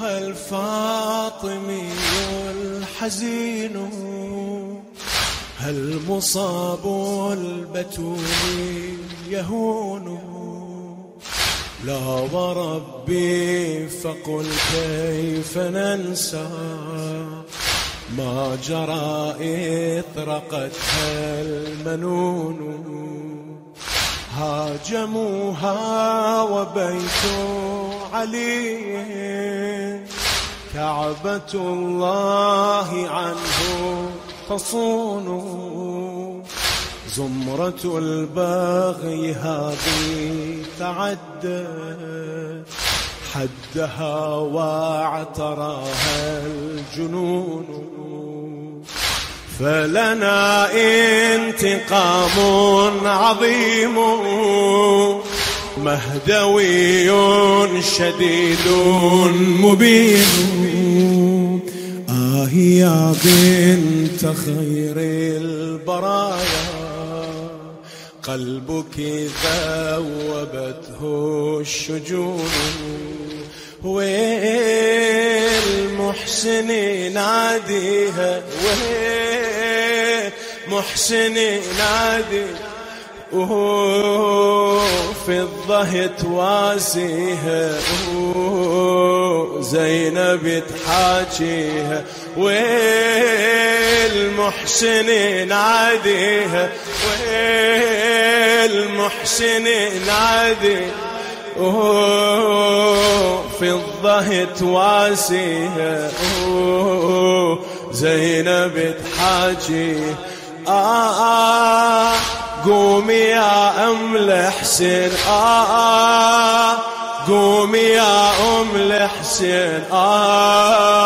أيها الفاطمي الحزين، هل مصاب البتول يهون؟ لا وربي فقل كيف ننسى ما جرى إذ رقتها المنون. هاجموها وبيت علي كعبة الله عنه تصون. زمرة البغي هذه تعدت حدها واعتراها الجنون. فلنا انتقام عظيم مهدوي شديد مبين. يا بنت خير البرايا قلبك ذوبته الشجون. والمحسن ناديها والمحسن نادي في الظهر تواسيها زينب تحاكيها. والمحسن ناديها والمحسن نادي في الظهر تواسيها زينب تحاكيها. قومي يا أم الحسين قومي يا أم الحسين